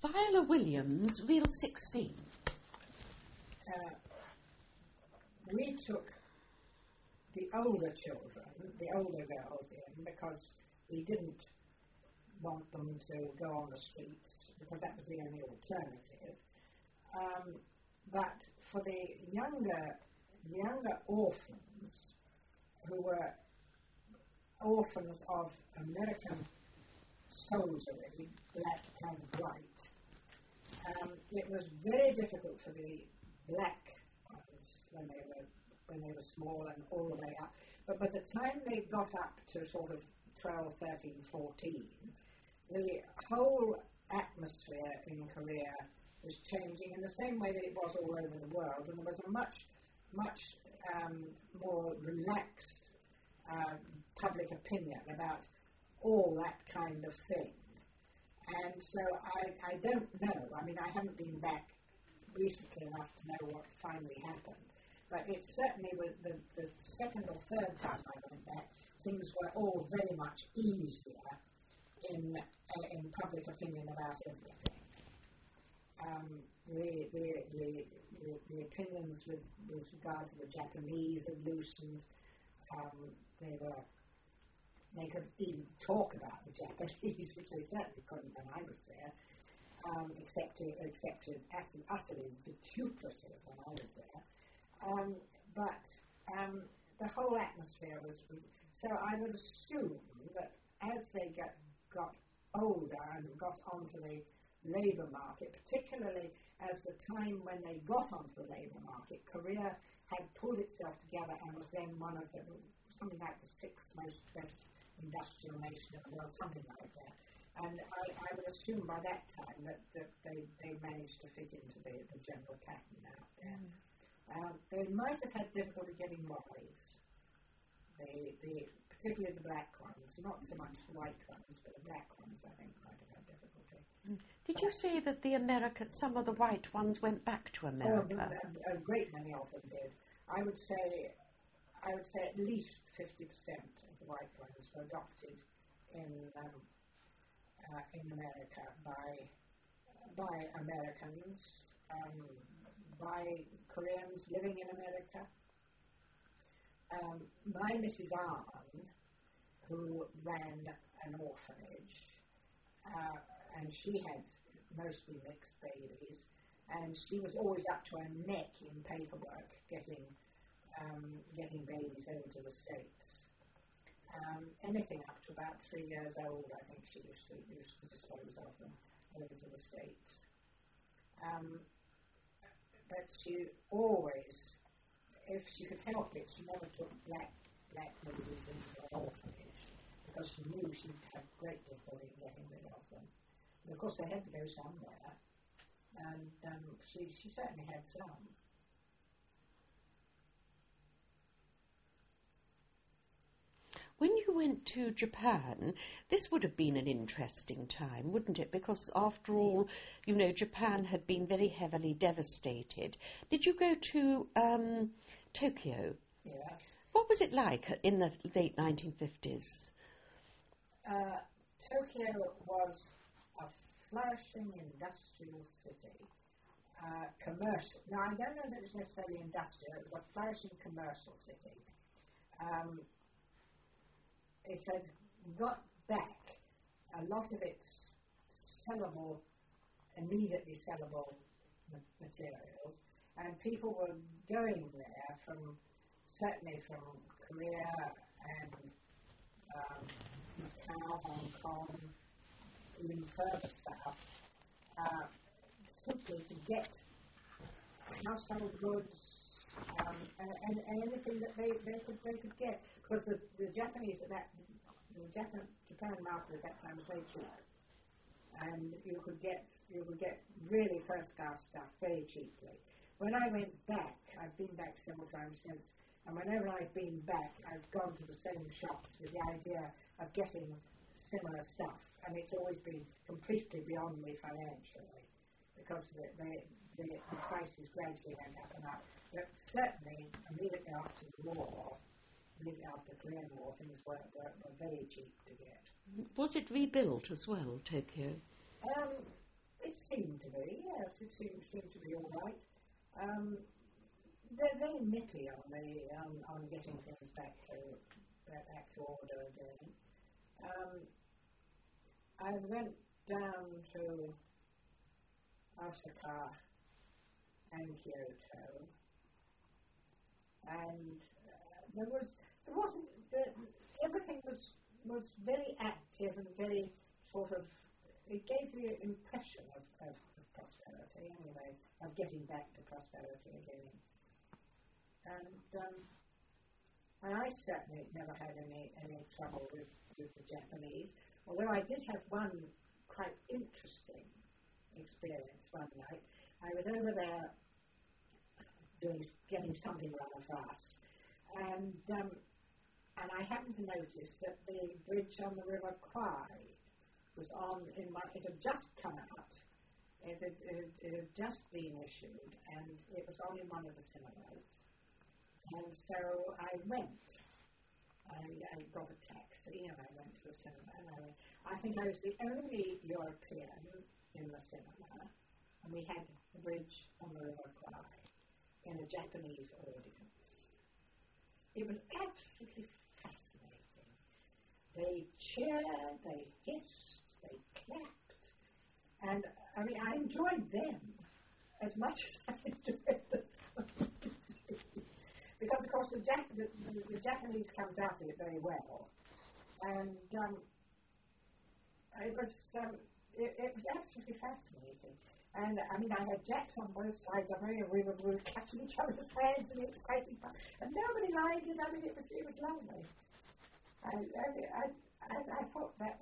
Viola Williams, Real 16. We took the older children, the older girls in, because we didn't want them to go on the streets, because that was the only alternative. But for the younger orphans, who were orphans of American soldiery, black and white, it was very difficult for the black ones when they were small and all the way up. But by the time they got up to sort of 12, 13, 14, the whole atmosphere in Korea was changing in the same way that it was all over the world, and there was a much more relaxed public opinion about all that kind of thing. And so I don't know. I mean, I haven't been back recently enough to know what finally happened. But it certainly was the second or third time I went back, things were all very much easier in public opinion about everything. The opinions with regard to the Japanese had loosened. They could even talk about the Japanese, which they certainly couldn't when I was there, except utterly vituperative when I was there. But the whole atmosphere was... So I would assume that as they got older and got onto the labour market, particularly as the time when they got onto the labour market, Korea had pulled itself together and was then one of the, something like the sixth most industrial nation in the world, something like that. And I would assume by that time that they managed to fit into the general pattern out there. They might have had difficulty getting wives. Particularly the black ones, not so much the white ones, but the black ones, I think, might have had difficulty. Did you say that some of the white ones went back to America? A great many of them did. I would say at least 50% of the white ones were adopted in America by Americans, by Koreans living in America. My Mrs. Arn, who ran an orphanage, and she had mostly mixed babies, and she was always up to her neck in paperwork getting babies over to the States. Anything up to about 3 years old, I think she used to dispose of them over to the States. But she always, if she could help it, she never took black babies into the orphanage, because she knew she'd have great difficulty getting rid of them. And of course, they had to go somewhere, and she certainly had some. When you went to Japan, this would have been an interesting time, wouldn't it? Because after all, you know, Japan had been very heavily devastated. Did you go to Tokyo? Yes. What was it like in the late 1950s? Tokyo was a flourishing industrial city. Commercial. Now, I don't know that it was necessarily industrial. It was a flourishing commercial city. It had got back a lot of its immediately sellable materials, and people were going there certainly from Korea and Macau, Hong Kong, even further south, simply to get household goods and anything that they could get, because the Japanese Japan market at that time was very cheap, and you could get really first class stuff very cheaply. When I went back, I've been back several times since, and whenever I've been back, I've gone to the same shops with the idea of getting similar stuff, and it's always been completely beyond me financially, because the prices gradually went up and up. But certainly, immediately after the war, immediately after the Korean War, things were very cheap to get. Was it rebuilt as well, Tokyo? It seemed be, yes, it seemed to be all right. They're very nippy on getting things back to order again. I went down to Osaka and Kyoto, and everything was very active and very sort of, it gave the impression of prosperity anyway, of getting back to prosperity again. And I certainly never had any trouble with the Japanese, although I did have one quite interesting experience one night. I was over there getting something rather fast, and I happened to notice that the bridge on the River Kwai was on it had just come out. It had just been issued, and it was on in one of the cinemas. And so I went. I got a taxi, and I went to the cinema. And I think I was the only European in the cinema, and we had the bridge on the River Kwai in a Japanese audience. It was absolutely fascinating. They cheered, they hissed, they clapped, and I enjoyed them as much as I enjoyed them. Because, of course, the Japanese comes out of it very well, and it was absolutely fascinating. And I had Jacks on both sides of me, and we were catching each other's hands and exciting fun, and nobody liked it. It was lovely. I thought that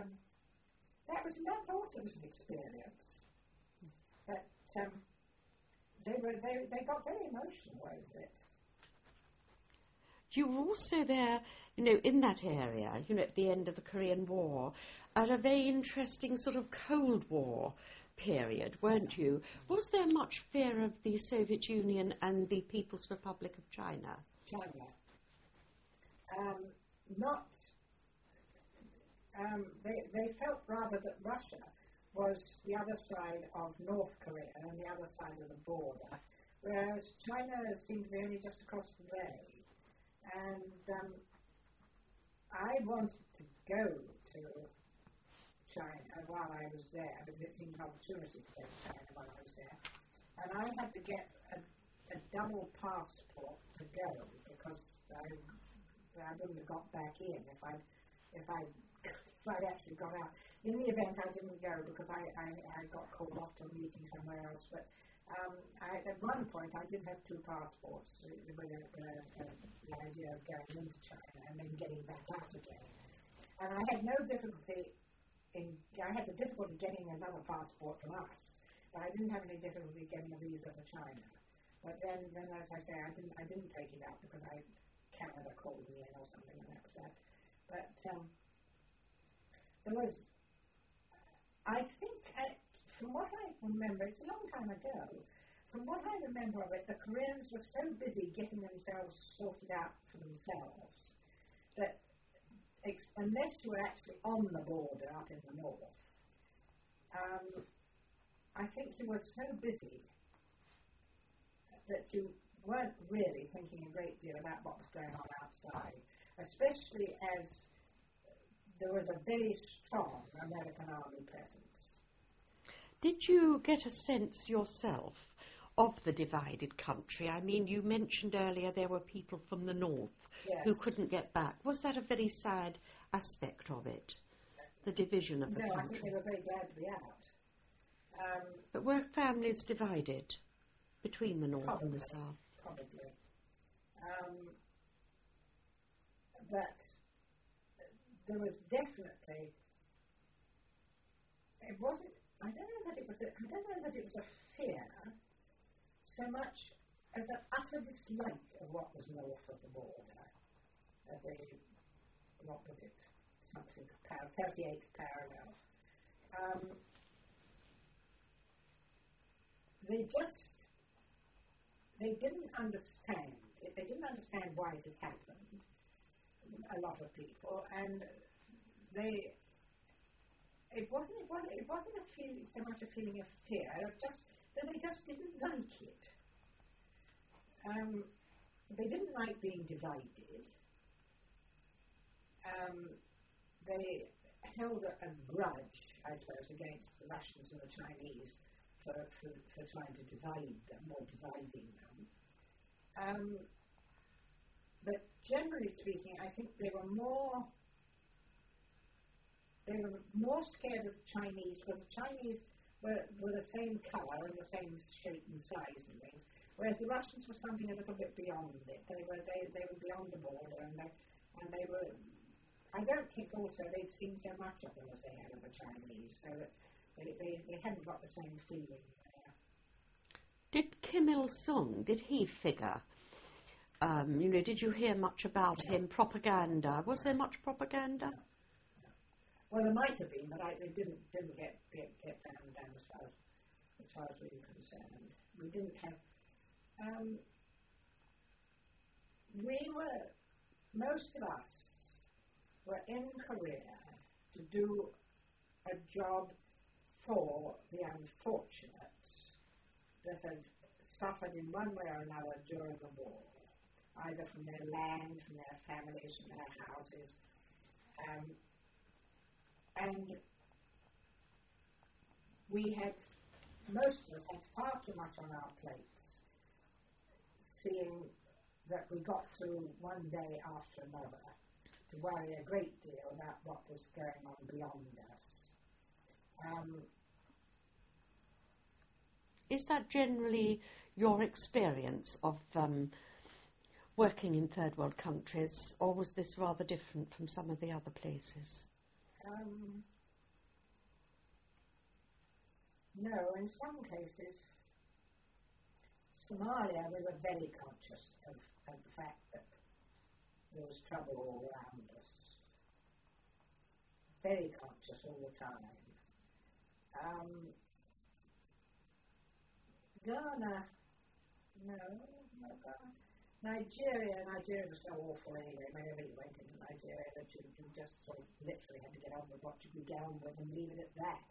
also was an experience. But they got very emotional over it. You were also there, in that area, at the end of the Korean War, at a very interesting sort of Cold War period, weren't you? Was there much fear of the Soviet Union and the People's Republic of China? China. They felt rather that Russia was the other side of North Korea and the other side of the border, whereas China seemed to be only just across the way. And I wanted to go to China while I was there, because it seemed an opportunity to go to China while I was there. And I had to get a double passport to go, because I wouldn't have got back in if I'd actually got out. In the event, I didn't go because I got called off to a meeting somewhere else. But at one point, I did have two passports with the idea of going into China and then getting back out again. And I had no difficulty I had the difficulty getting another passport from us, but I didn't have any difficulty getting a visa for China. But then as I say, I didn't take it out because Canada called me in or something, and that was that. But there was, I think, from what I remember, it's a long time ago, from what I remember of it, the Koreans were so busy getting themselves sorted out for themselves that unless you were actually on the border up in the north, I think you were so busy that you weren't really thinking a great deal about what was going on outside, especially as there was a very strong American army presence. Did you get a sense yourself of the divided country? I mean, you mentioned earlier there were people from the north who couldn't get back. Was that a very sad aspect of it, the division of the country? No, I think they were very glad to be out. But were families divided between the north and the south? Probably. But there was definitely, it wasn't, I don't know that it was a fear so much as an utter dislike of what was north of the border. What was it? Something, 38th parallel. They didn't understand it. They didn't understand why it had happened, a lot of people, and they it wasn't a feeling, so much a feeling of fear, just that they just didn't like it. They didn't like being divided. They held a grudge, I suppose, against the Russians and the Chinese for trying to divide them or dividing them. But generally speaking, I think they were more scared of the Chinese because the Chinese were the same colour and the same shape and size and things, whereas the Russians were something a little bit beyond it. They were beyond the border, and they were. I don't think also they'd seen so much of them as they had of the Chinese, so that they hadn't got the same feeling there. Did Kim Il-sung, did he figure? Did you hear much about him? Propaganda. Was there much propaganda? Well, there might have been, but it didn't get down as far as we were concerned. We didn't have. Most of us were in Korea to do a job for the unfortunates that had suffered in one way or another during the war, either from their land, from their families, from their houses. And most of us had far too much on our plates, seeing that we got through one day after another to worry a great deal about what was going on beyond us. Is that generally your experience of working in third world countries, or was this rather different from some of the other places? No, in some cases, Somalia, we were very conscious of the fact that there was trouble all around us. Very conscious all the time. Ghana, no, Ghana. Nigeria was so awful anyway. Whenever you went into Nigeria, that you just sort of literally had to get on with what you could get on with and leave it at that.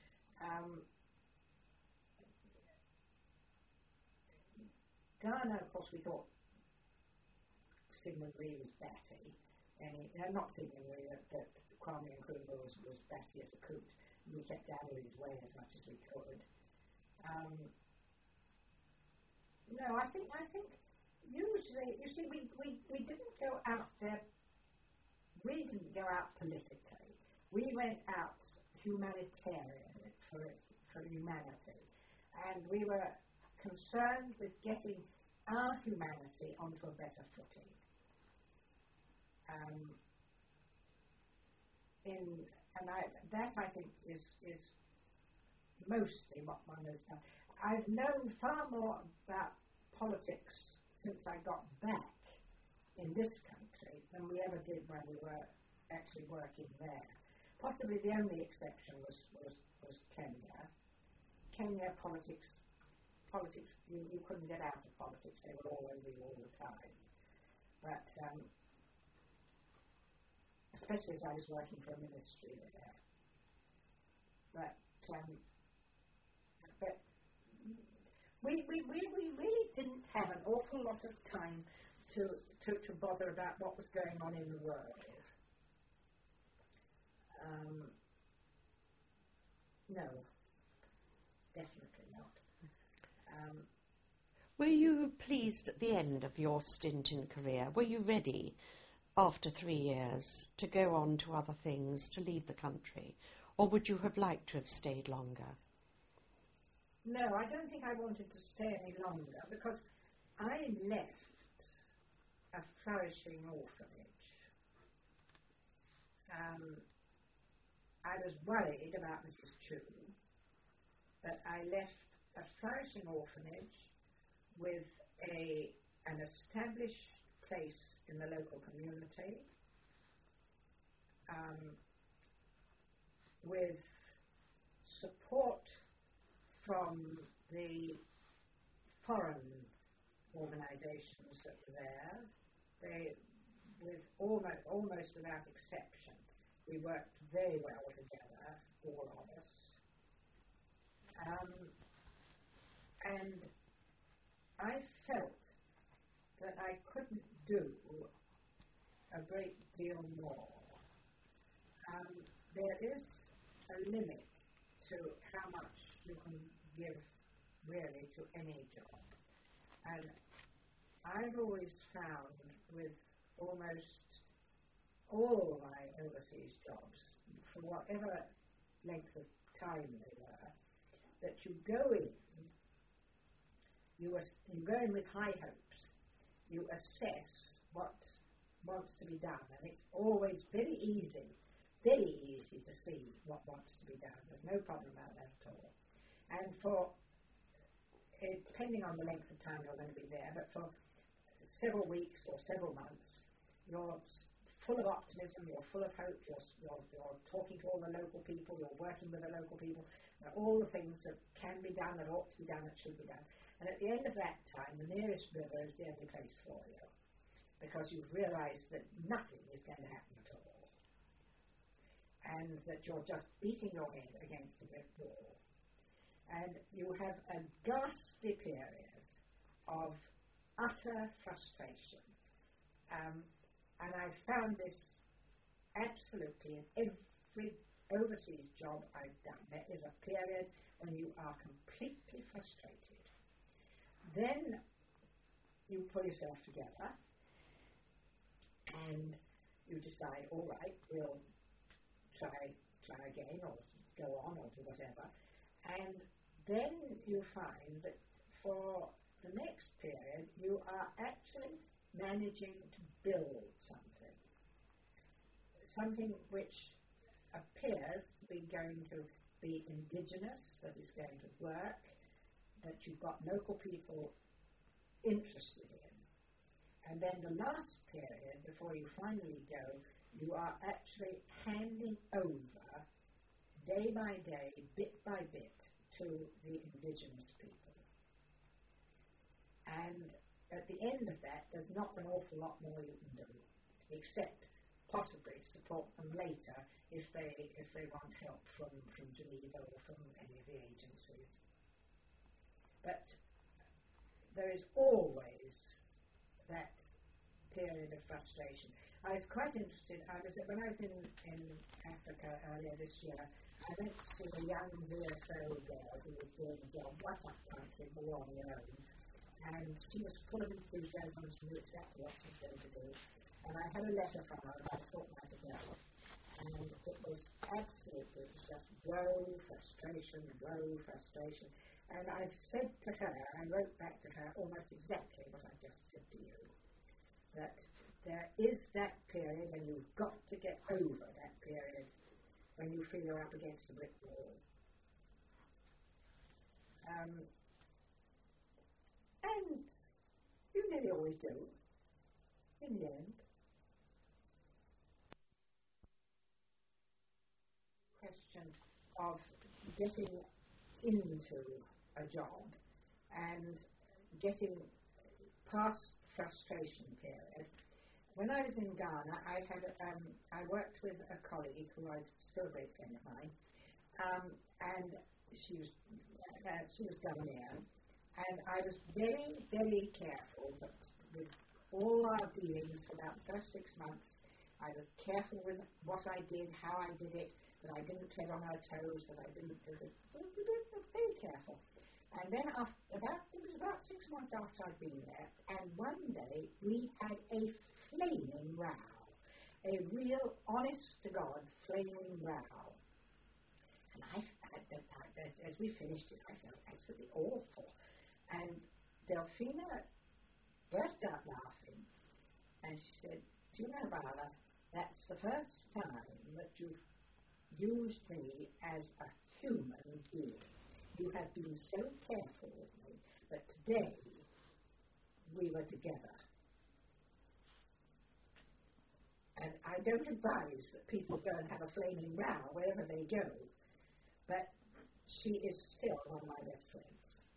Ghana, of course, we thought Sigmund Rhee was batty, and not Sigmund Rhee, but Kwame Nkrumah was batty as a coot. We kept out of his way as much as we could. No, I think usually, you see, we didn't go out there. We didn't go out politically. We went out humanitarian for humanity, and we were concerned with getting our humanity onto a better footing. That I think is mostly what one has done. I've known far more about politics since I got back in this country than we ever did when we were actually working there. Possibly the only exception was Kenya. Kenya politics, you couldn't get out of politics. They were all over you all the time. But especially as I was working for a ministry there. But we really didn't have an awful lot of time to bother about what was going on in the world. No, definitely not. Were you pleased at the end of your stint in Korea? Were you ready, after 3 years, to go on to other things, to leave the country? Or would you have liked to have stayed longer? No, I don't think I wanted to stay any longer because I left a flourishing orphanage. I was worried about Mrs. Chu, but I left a flourishing orphanage with an established place in the local community, with support from the foreign organisations that were there. They, with almost without exception, we worked very well together, all of us. And I felt that I couldn't do a great deal more. There is a limit to how much you can give really to any job. And I've always found with almost all my overseas jobs, for whatever length of time they were, that you go in with high hopes, you assess what wants to be done, and it's always very easy to see what wants to be done. There's no problem about that at all. And depending on the length of time you're going to be there, but for several weeks or several months, you're full of optimism, you're full of hope, you're talking to all the local people, you're working with the local people, all the things that can be done, that ought to be done, that should be done. And at the end of that time, the nearest river is the only place for you, because you've realized that nothing is going to happen at all, and that you're just beating your head against a brick wall. And you have a ghastly period of utter frustration. And I've found this absolutely in every overseas job I've done. There is a period when you are completely frustrated. Then you pull yourself together and you decide, all right, we'll try again, or go on, or do whatever. And then you find that for the next period, you are actually managing to build something which appears to be going to be indigenous, that is going to work, that you've got local people interested in. And then the last period, before you finally go, you are actually handing over, day by day, bit by bit, to the indigenous people. And at the end of that, there's not an awful lot more you can do, except possibly support them later if they want help from Geneva or from any of the agencies. But there is always that period of frustration. I was quite interested. When I was in Africa earlier this year, I went to a young VSO girl who was doing a job right up country more on her own, and she was full of enthusiasm. She knew exactly what she was going to do. And I had a letter from her about a fortnight ago, and it was absolutely just woe, frustration. And I've said to her, I wrote back to her almost exactly what I just said to you, that there is that period, and you've got to get over that period when you feel you're up against a brick wall. And you nearly always do, in the end. Question of getting into a job and getting past frustration period. When I was in Ghana, I worked with a colleague who was still a great friend of mine, and she was Ghanaian, and I was very, very careful that with all our dealings for about the first 6 months, I was careful with what I did, how I did it, that I didn't tread on her toes, that I didn't do this. We were very careful. And then it was about 6 months after I'd been there, and one day we had a flaming row, a real, honest-to-God flaming row. And as we finished it, I felt absolutely awful. And Delphina burst out laughing, and she said, "Do you know, Bala, that's the first time that you've used me as a human being. You have been so careful with me, but today we were together." And I don't advise that people go and have a flaming row wherever they go, but she is still one of my best friends.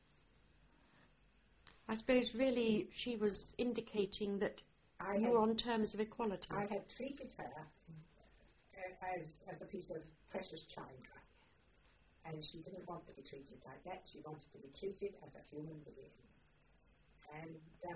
I suppose really she was indicating that you were on terms of equality. I had treated her as a piece of precious china. And she didn't want to be treated like that. She wanted to be treated as a human being. And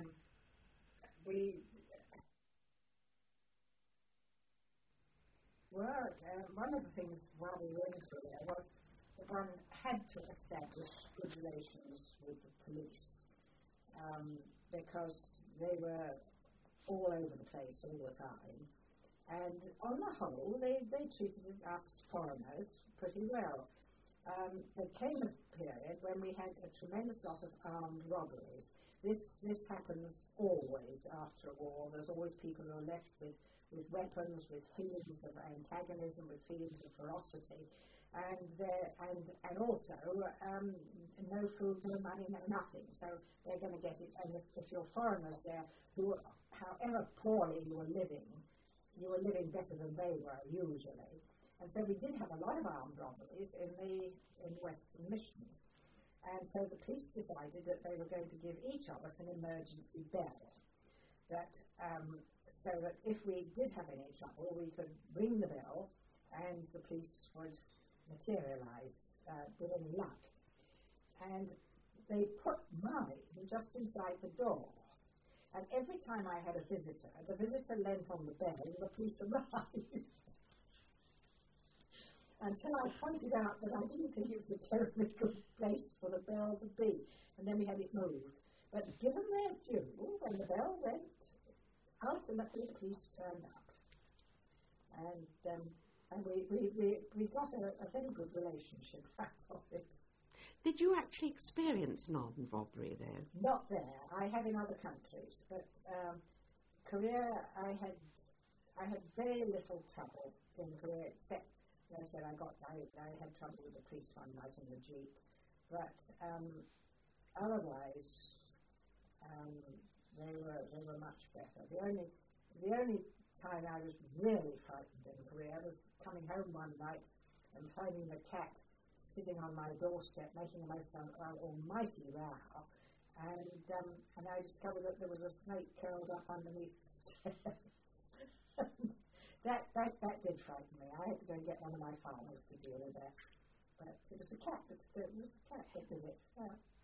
one of the things while we were in Korea was that one had to establish good relations with the police because they were all over the place all the time. And on the whole, they treated us foreigners pretty well. There came a period when we had a tremendous lot of armed robberies. This happens always after a war. There's always people who are left with weapons, with feelings of antagonism, with feelings of ferocity, and also no food, no money, no nothing. So they're going to get it. And if you're foreigners there, who, however poorly you were living better than they were usually. And so we did have a lot of armed robberies in Western missions. And so the police decided that they were going to give each of us an emergency bell. So that if we did have any trouble, we could ring the bell and the police would materialise with any luck. And they put mine just inside the door. And every time I had a visitor, the visitor leant on the bell and the police arrived. Until I pointed out that I didn't think it was a terribly good place for the bell to be. And then we had it moved. But given their due, when the bell went, ultimately the police turned up. And we got a very good relationship out of it. Did you actually experience an armed robbery there? Not there. I have in other countries, but Korea, I had very little trouble in Korea, except, as I said, I had trouble with the police one night in the Jeep. But otherwise, they were much better. The only time I was really frightened in Korea was coming home one night and finding the cat sitting on my doorstep making the most almighty row, and I discovered that there was a snake curled up underneath the stairs. that did frighten me. I had to go and get one of my farmers to deal with that. But it was the cat. It was the cat that did it. Yeah.